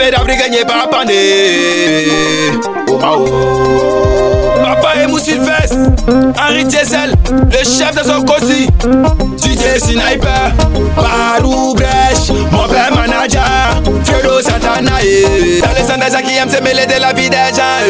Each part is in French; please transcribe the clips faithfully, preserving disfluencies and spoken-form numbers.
bébé d'Afrique gagné par Pandé. Oh Mao. Papa et Moussilvestre, Henri Diesel, le chef de son cosy. D J Sniper, Barou Brèche, mon père manager, Fredo Santanae. C'est les sondages qui aiment se mêler de la vie des gens.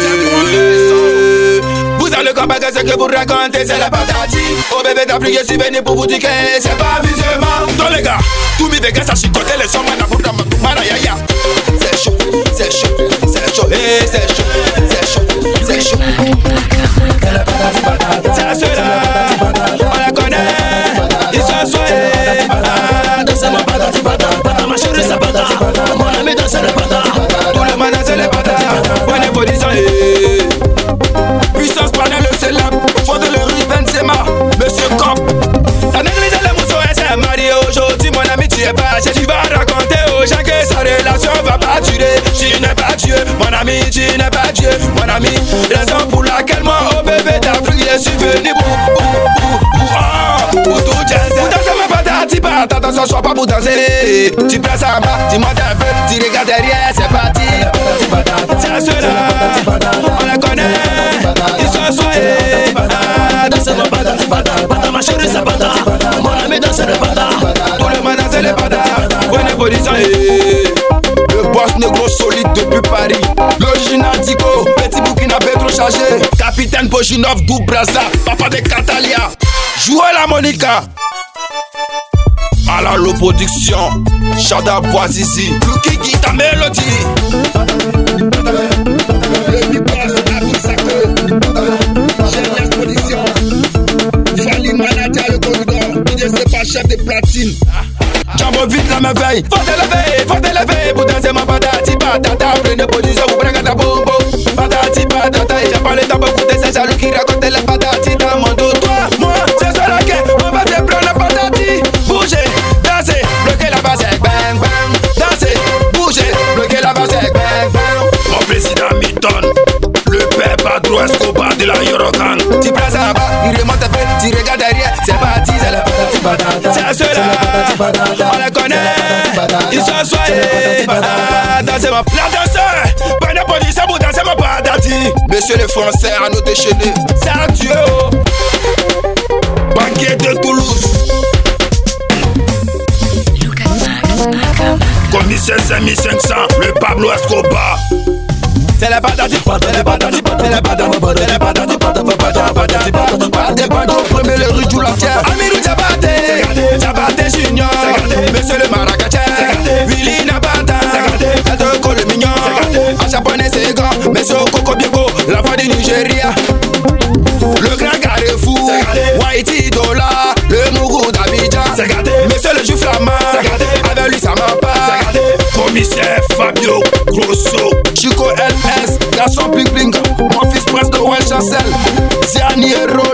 Vous avez le combat que ce que vous racontez, c'est la patati. Oh bébé d'Afrique, je suis venu pour vous dire que c'est pas amusement. Donc les gars, tous mes vegas à chicoter les sons, mana pour marayaya. C'est chaud, c'est chaud, c'est chaud, et c'est chaud, c'est chaud, c'est chaud. C'est la patati patata, c'est la ceux-là, on la connaît. Ils sont soyés, danser ma patati patata, ma chérie c'est patata, mon ami danser les patata, tout le monde danse les patata, bonne évolution. Puissance panel le célèbre, faut de le riz Benzema, Monsieur Cop. T'as négligé les mousseaux et c'est marié aujourd'hui, mon ami tu es pas. Tu vas raconter aux gens que sa relation va pas durer. Tu n'es pas Dieu, mon ami, tu n'es pas Dieu, mon ami. Raison pour laquelle moi au bébé d'Afrique je suis venu pour pour pour tout jazzer. Pour danser ma patati patata, attention sois pas pour danser. Tu prends ça en bas, tu montes un peu, tu regardes derrière, c'est parti. C'est ceux-là, on la connaît. Ils sont soyés, danser ma patati patata, ma chérie c'est patata, mon ami danse les patata, tout le monde danse les patata, bonne évolution. Le boss négro solide depuis Paris, l'original Dico, petit Burkinabé trop chargé, capitaine Bojinov d'Ou Braza, papa de Catalia, jouez la Monica. À la low production, Chada Boazizi, Luki Guita Mélodie. Le big-boss a tout ça que Genius Production, Fali Manager le corridor, il ne sait pas chef de platine. Jambo vite la me veille, faut te lever, faut te lever pour danser ma patati patata. Prenez position, vous prenez ta bombo, patati patata. Et j'ai parlé d'un beaucoup de ces jaloux qui racontent les patati dans mon dos. Toi, moi, c'est ça la quête, on va te prendre la patati. Bougez, dansez, bloquez la base, bang bang. Dansez, bougez, bloquez la base, bang bang. Mon président Milton, le père Badro Escobar de la Yorokan. Tu prends ça en bas, il remonte un peu, tu regardes derrière, c'est parti, c'est la patati patata. C'est ceux-là, on la connaît, ils sont soyés, dansez ma la danseur, pas de position pour danser ma patati. Messieurs les Français, à nous déchaîner, c'est un dieu. Banquier de Toulouse, commissaire cinq mille cinq cents, le Pablo Escobar. C'est la patati patata, c'est la patati patata, c'est la patati patata, c'est la patati patata, patati patata, patati patata. Premier le rue la terre, Amirou Diabaté, Diabaté Junior, Monsieur le Marrakech, Willy Nabata, Kato le mignon, en japonais c'est grand, Monsieur Coco Biego, la voix du Nigeria, le grand Carrefour, Whitey Dollar, le Mougou d'Abidjan, Monsieur le Juif Flamand, avec lui ça m'a pas. Commissaire Fabio Grosso, Chico L S, garçon Bling Bling, mon fils prince de Rouen Chancel, Ziani Hero,